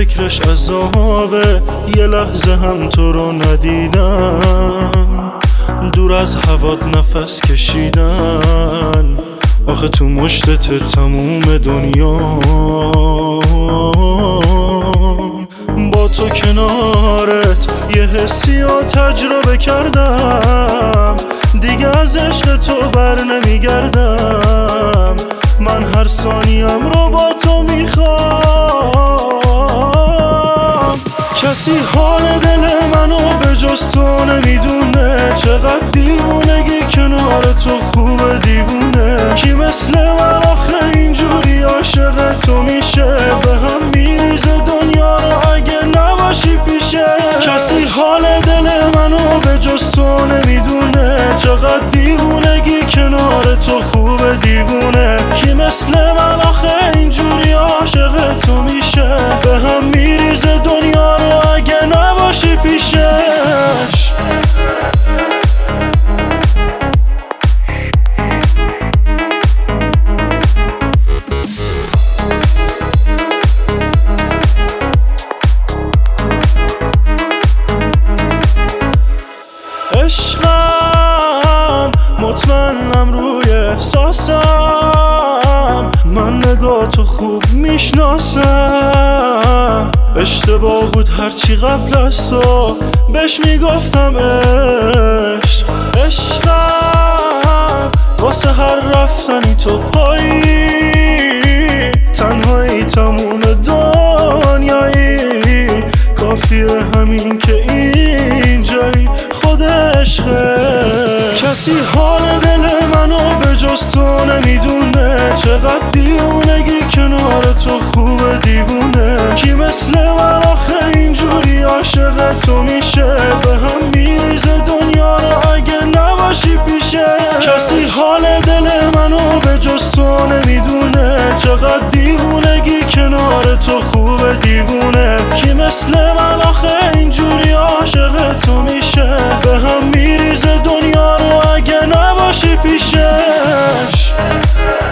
فکرش عذابه، یه لحظه هم تو رو ندیدم، دور از هوات نفس کشیدن، آخه تو مشتت تموم دنیا. با تو کنارت یه حسی رو تجربه کردم، دیگه از عشق تو بر نمیگردم، من هر ثانیم رو با تو میخوام. کسی حال دل منو به جز تو نمیدونه، چقدر دیوونگی کنار تو خوبه دیوونه، کی مثل من آخه اینجوری عاشق تو میشه، به هم میریزه دنیا رو اگه نباشی پیشه. کسی حال دل منو به جز تو نمیدونه، چقدر دیوونگی کنار تو خوبه دیوونه، کی مثل من آخه اینجوری عاشق تو میشه، به هم میریزه دنیا رو اگه نباشی پیشش. عشقم مطمئنم روی احساسم، من نگاه تو خوب میشناسم، اشتباه بود هرچی قبل از تو بهش میگفتم عشق. عشقم واسه هر رفتنی تو پایی، تنهایی تموم دنیایی، کافیه همین که اینجایی خود عشقه. کسی حال دل منو به جز تو نمیدونه، چقدر دیوونگی کنار تو خوبه دیوونه، کی مثل من آخه اینجوری عاشق تو میشه، به هم میریزه دنیا رو اگه نباشی پیشه. کسی حال دل منو به جز تو نمیدونه، چقدر دیوونگی کنار تو خوبه دیوونه، کی مثل من آخه اینجوری عاشق تو میشه، به هم میریزه دنیا رو اگه نباشی پیشش.